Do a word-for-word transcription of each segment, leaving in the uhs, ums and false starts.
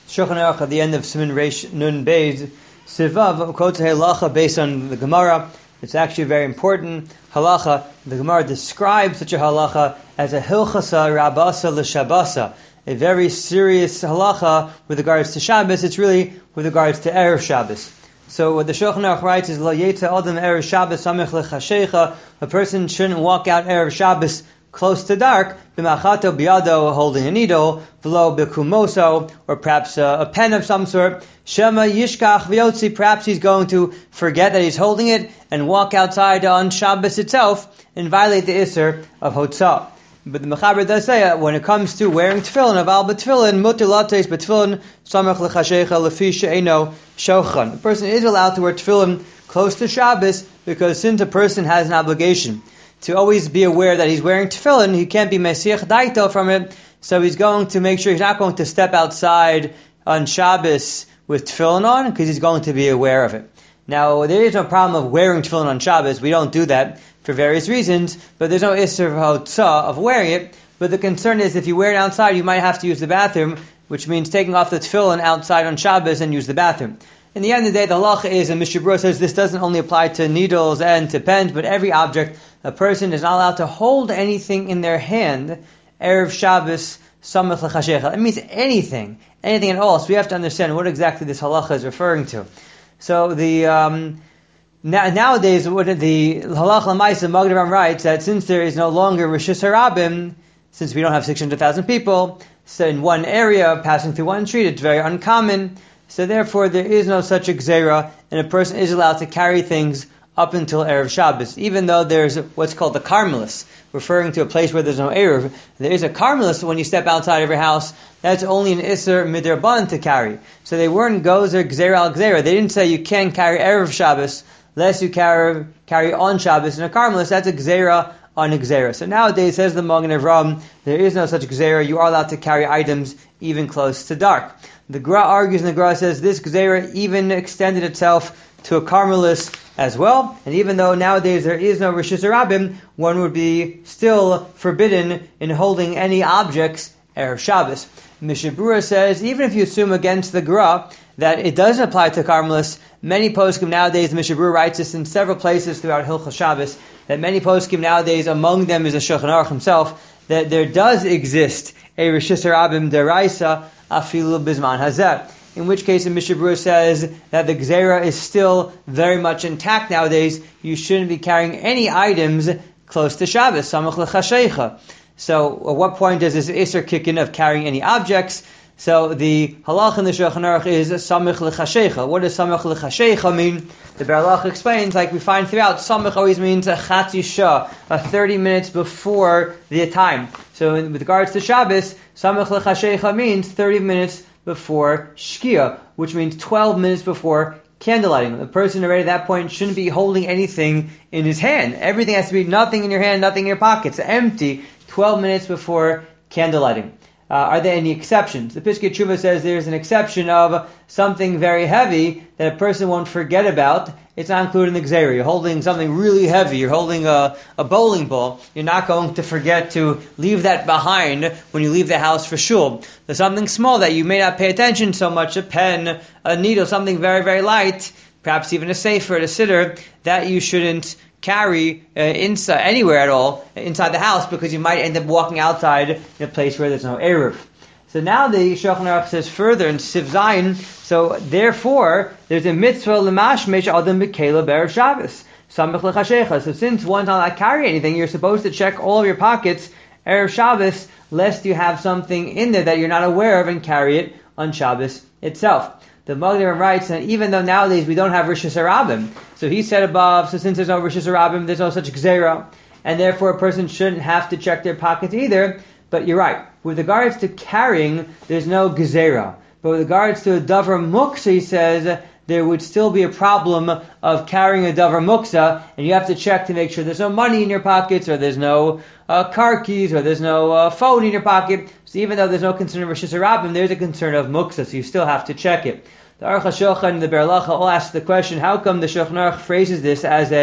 Shulchan Aruch at the end of Siman Reish Nun Beis Sivav quotes a halacha based on the Gemara. It's actually very important halacha. The Gemara describes such a halacha as a hilchasa rabasa l'shabasa, a very serious halacha with regards to Shabbos. It's really with regards to Erev Shabbos. So what the Shulchan Aruch writes is, Lo yetza adam Erev Shabbos samech lechashecha. A person shouldn't walk out Erev Shabbos close to dark, b'machato biyado, holding a needle, v'lo b'kumoso, or perhaps a, a pen of some sort. Shema yishkach v'yotzi, perhaps he's going to forget that he's holding it and walk outside on Shabbos itself and violate the Isser of Hotzah. But the Mechaber does say uh, when it comes to wearing tefillin, aval b'tefillin, muter lates b'tefillin, samech l'chashecha lefi she'eno shochan. The person is allowed to wear tefillin close to Shabbos because since a person has an obligation to always be aware that he's wearing tefillin, he can't be mesiach daito from it, so he's going to make sure he's not going to step outside on Shabbos with tefillin on, because he's going to be aware of it. Now, there is no problem of wearing tefillin on Shabbos. We don't do that for various reasons, but there's no isser of hotzah of wearing it. But the concern is if you wear it outside, you might have to use the bathroom, which means taking off the tefillin outside on Shabbos and use the bathroom. In the end of the day, the halacha is, and Mishnah Berurah says this doesn't only apply to needles and to pens, but every object. A person is not allowed to hold anything in their hand, Erev Shabbos, Samech L'Chashecha. It means anything, anything at all. So we have to understand what exactly this halacha is referring to. So the um, na- nowadays, what the halacha l'maisa Magen Avraham writes that since there is no longer Rishus Harabim, since we don't have six hundred thousand people, so in one area passing through one street, it's very uncommon. So therefore, there is no such a gzeira, and a person is allowed to carry things up until Erev Shabbos, even though there's what's called the Carmelis, referring to a place where there's no Erev. There is a Carmelis when you step outside of your house, that's only an Isser Midraban to carry. So they weren't Gozer Gzeira al Gzeira. They didn't say you can't carry Erev Shabbos, unless you carry, carry on Shabbos in a Carmelis. That's a Gzeira on a Gzeira. So nowadays, says the Magen Avraham, there is no such Gzeira. You are allowed to carry items even close to dark. The Gra argues, and the Gra says this Gzeira even extended itself to a Carmelis as well, and even though nowadays there is no Rishus Harabim, one would be still forbidden in holding any objects Erev Shabbos. Mishnah Berurah says, even if you assume against the Gra that it doesn't apply to Carmelis, many poskim nowadays, Mishnah Berurah writes this in several places throughout Hilchos Shabbos, that many poskim nowadays, among them is a Shulchan Aruch himself, that there does exist a Rishus Harabim deraisa afilu bizman hazeh. In which case, the Mishnah Berurah says that the Gzeira is still very much intact nowadays. You shouldn't be carrying any items close to Shabbos, Samech L'Chashecha. So, at what point does this Isser kick in of carrying any objects? So, the halach in the Shulchan Aruch is Samech L'Chashecha. What does Samech L'Chashecha mean? The Be'er Halacha explains, like we find throughout, Samech always means a Chatzi Shah, a thirty minutes before the time. So, in, with regards to Shabbos, Samech L'Chashecha means thirty minutes before Shkia, which means twelve minutes before candlelighting. The person already at that point shouldn't be holding anything in his hand. Everything has to be nothing in your hand, nothing in your pockets, empty, twelve minutes before candlelighting. Uh, are there any exceptions? The Piskei Tshuva says there's an exception of something very heavy that a person won't forget about. It's not included in the Gzeira. You're holding something really heavy. You're holding a, a bowling ball. You're not going to forget to leave that behind when you leave the house for shul. There's something small that you may not pay attention so much, a pen, a needle, something very, very light, perhaps even a sefer, a siddur, that you shouldn't carry uh, inside anywhere at all inside the house, because you might end up walking outside in a place where there's no Eruv. So now the Shulchan Aruch says further in Siv Zayin, so therefore there's a mitzvah l'mashmesh adam b'kela b'erev Shabbos samech l'chashecha. So since one's not allowed to carry anything, you're supposed to check all of your pockets erev Shabbos, lest you have something in there that you're not aware of and carry it on Shabbos itself. The Magen Avraham writes that even though nowadays we don't have Rishus Harabim, so he said above, so since there's no Rishus Harabim, there's no such Gzeira, and therefore a person shouldn't have to check their pockets either. But you're right, with regards to carrying, there's no Gzeira. But with regards to a Davar Muksa, he says, there would still be a problem of carrying a Davar Muksa, and you have to check to make sure there's no money in your pockets, or there's no uh, car keys, or there's no uh, phone in your pocket. So even though there's no concern of Rishus Harabim, there's a concern of Muksa, so you still have to check it. The Aruch HaShulchan and the Be'er Halacha all ask the question, how come the Shulchan Aruch phrases this as a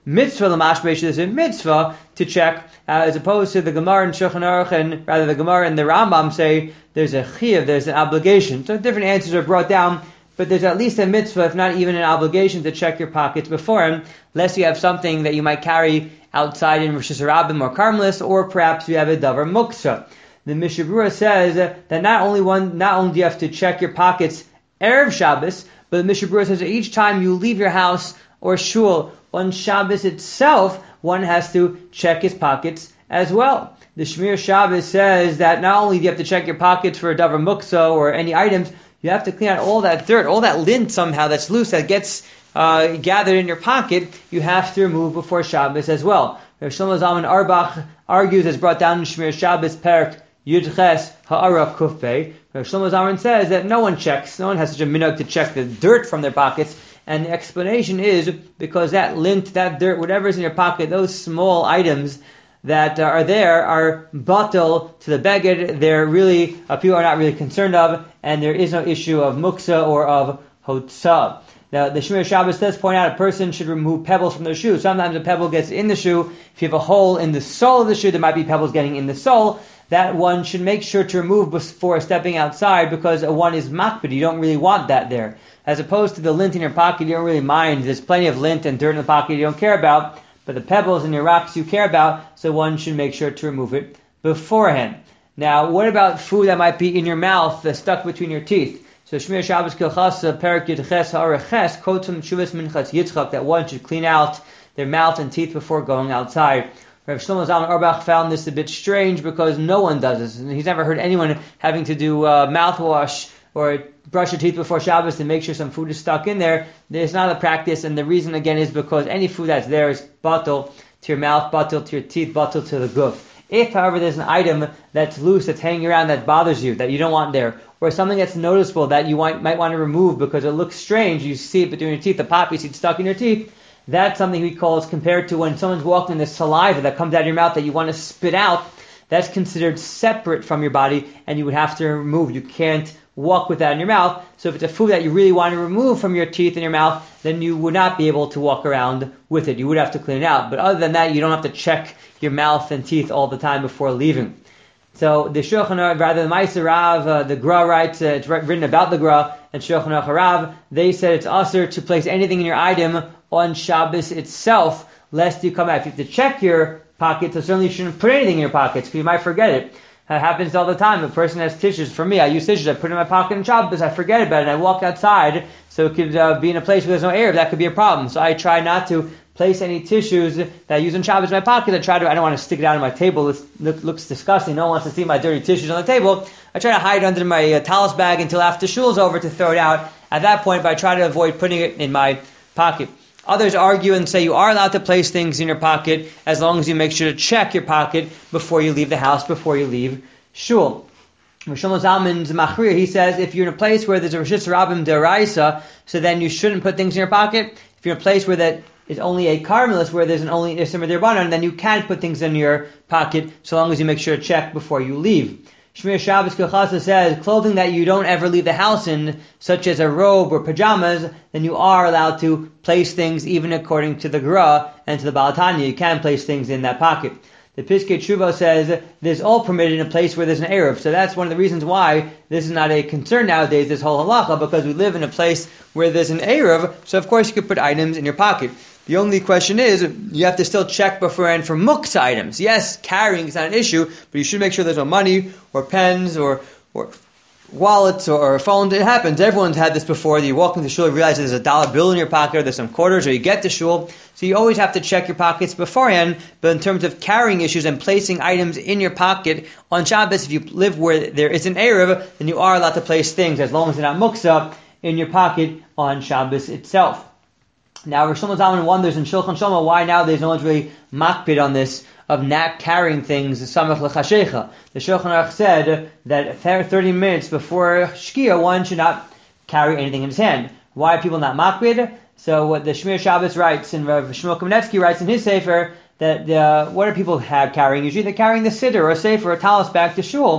mitzvah l'mashbesh, there's a mitzvah to check, uh, as opposed to the Gemara and Shulchan Aruch, and rather the Gemara and the Rambam say there's a chiyuv, there's an obligation. So different answers are brought down, but there's at least a mitzvah, if not even an obligation, to check your pockets beforehand, unless you have something that you might carry outside in Rosh Hashanah or Karmelis, or perhaps you have a davar muksa. The Mishnah Berurah says that not only one, not only do you have to check your pockets Erev Shabbos, but the Mishnah Berurah says that each time you leave your house or shul on Shabbos itself, one has to check his pockets as well. The Shmir Shabbos says that not only do you have to check your pockets for a davar muksa or any items, you have to clean out all that dirt, all that lint somehow that's loose, that gets uh, gathered in your pocket, you have to remove before Shabbos as well. Rav Shlomo Zalman Auerbach argues, as brought down in Shmir Shabbos, Perek Yudches Ha'ara Kufpei. Rav Shlomo Zalman says that no one checks, no one has such a minhag to check the dirt from their pockets, and the explanation is because that lint, that dirt, whatever's in your pocket, those small items that uh, are there are batel to the beged. They're really, uh, people are not really concerned of, and there is no issue of muksa or of hotza. Now, the Shmir Shabbos does point out a person should remove pebbles from their shoe. Sometimes a pebble gets in the shoe. If you have a hole in the sole of the shoe, there might be pebbles getting in the sole. That one should make sure to remove before stepping outside, because one is makbid. You don't really want that there. As opposed to the lint in your pocket, you don't really mind. There's plenty of lint and dirt in the pocket you don't care about. But the pebbles and your rocks you care about, so one should make sure to remove it beforehand. Now, what about food that might be in your mouth, that's stuck between your teeth? So Shmir Shabbos Kilchasa Perek Yudches Ha'areches quotes from Shuvas Minchas Yitzchak that one should clean out their mouth and teeth before going outside. Rav Shlomo Zalman Auerbach found this a bit strange because no one does this. And he's never heard anyone having to do uh, mouthwash or brush your teeth before Shabbos to make sure some food is stuck in there. There's not a practice, and the reason again is because any food that's there is batel to your mouth, batel to your teeth, batel to the guf. If, however, there's an item that's loose, that's hanging around, that bothers you, that you don't want there, or something that's noticeable that you want, might want to remove because it looks strange, you see it between your teeth, the poppy seed stuck in your teeth, that's something we call, is compared to when someone's walking, the saliva that comes out of your mouth that you want to spit out, that's considered separate from your body, and you would have to remove. You can't walk with that in your mouth. So if it's a food that you really want to remove from your teeth and your mouth, then you would not be able to walk around with it. You would have to clean it out. But other than that, you don't have to check your mouth and teeth all the time before leaving. So the Shulchan Aruch, rather the Ma'aser Rav, uh, the Gra writes, uh, it's written about the Gra, and Shulchan Aruch Harav, they said it's usher to place anything in your item on Shabbos itself, lest you come out. If you have to check your pockets, so certainly you shouldn't put anything in your pockets, because you might forget it. It happens all the time. A person has tissues. For me, I use tissues. I put it in my pocket on Shabbos. I forget about it. I walk outside, so it could uh, be in a place where there's no air. That could be a problem. So I try not to place any tissues that I use on Shabbos in my pocket. I try to. I don't want to stick it out on my table. It look, looks disgusting. No one wants to see my dirty tissues on the table. I try to hide it under my uh, talis bag until after shul's over to throw it out at that point. But I try to avoid putting it in my pocket. Others argue and say you are allowed to place things in your pocket as long as you make sure to check your pocket before you leave the house, before you leave shul. Rosh Shlomo Zalman's Machriya, he says if you're in a place where there's a Rishus Rabbim D'Oraisa, so then you shouldn't put things in your pocket. If you're in a place where that is only a Karmelis, where there's an only Isser D'Rabbanan, then you can put things in your pocket so long as you make sure to check before you leave. Shmir Shabbos Kilchasa says clothing that you don't ever leave the house in, such as a robe or pajamas, then you are allowed to place things even according to the Gra and to the Baal Tanya. You can place things in that pocket. The Piskei Tshuva says this all permitted in a place where there's an Erev. So that's one of the reasons why this is not a concern nowadays, this whole halacha, because we live in a place where there's an Erev, so of course you could put items in your pocket. The only question is, you have to still check beforehand for muktzah items. Yes, carrying is not an issue, but you should make sure there's no money, or pens, or or wallets, or, or phones. It happens. Everyone's had this before. You walk into shul, you realize there's a dollar bill in your pocket, or there's some quarters, or you get to shul. So you always have to check your pockets beforehand. But in terms of carrying issues and placing items in your pocket on Shabbos, if you live where there is an Erev, then you are allowed to place things, as long as they're not muktzah, in your pocket on Shabbos itself. Now, Rosh Shlomo Zalman wonders in Shulchan Shlomo why nowadays no one's really makpid on this of not carrying things samach l'chashecha. The Shulchan Aruch said that thirty minutes before Shkia, one should not carry anything in his hand. Why are people not makpid? So what the Shmir Shabbos writes, and Rav Shmuel Kamenetsky writes in his sefer, that uh, what are people have carrying? Usually they're carrying the siddur or a sefer or a talis back to shul.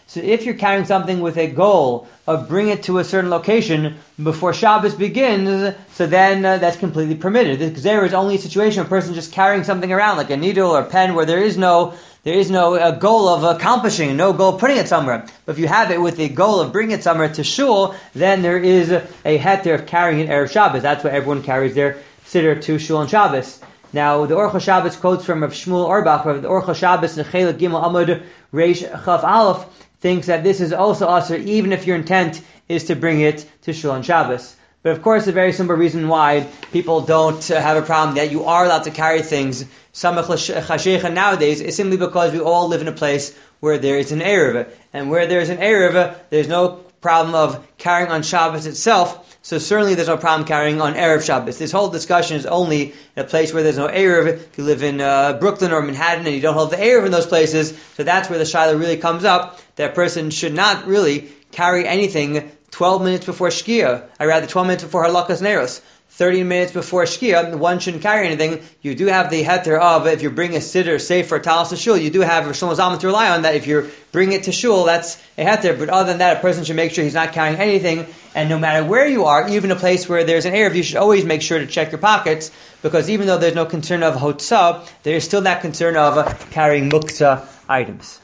So if you're carrying something with a goal of bring it to a certain location before Shabbos begins, so then uh, that's completely permitted. The Gzeira is only a situation of a person just carrying something around, like a needle or a pen, where there is no there is no uh, goal of accomplishing, no goal of putting it somewhere. But if you have it with the goal of bringing it somewhere to shul, then there is a, a heter of carrying it Erev Shabbos. That's why everyone carries their siddur to shul on Shabbos. Now, the Orchos Shabbos quotes from Rav Shmuel Orbach, the Orchos Shabbos in Chelik Gimel Amud Reish Chaf Aleph, thinks that this is also asur even if your intent is to bring it to shul on Shabbos. But of course, a very simple reason why people don't uh, have a problem that you are allowed to carry things samach l'chashecha nowadays is simply because we all live in a place where there is an Erev. And where there is an Erev, there's no problem of carrying on Shabbos itself. So certainly there's no problem carrying on Erev Shabbos. This whole discussion is only in a place where there's no Erev. If you live in uh, Brooklyn or Manhattan and you don't hold the Erev in those places, so that's where the Shiloh really comes up. That person should not really carry anything twelve minutes before Shkia. I rather twelve minutes before Halakas Neros. thirty minutes before Shkia, one shouldn't carry anything. You do have the heter of, if you bring a siddur, say for Talis to Shul, you do have Rosh Hashanah to rely on that. If you bring it to Shul, that's a heter. But other than that, a person should make sure he's not carrying anything. And no matter where you are, even a place where there's an Erev, you should always make sure to check your pockets, because even though there's no concern of Hotzah, there is still that concern of uh, carrying Muktzah items.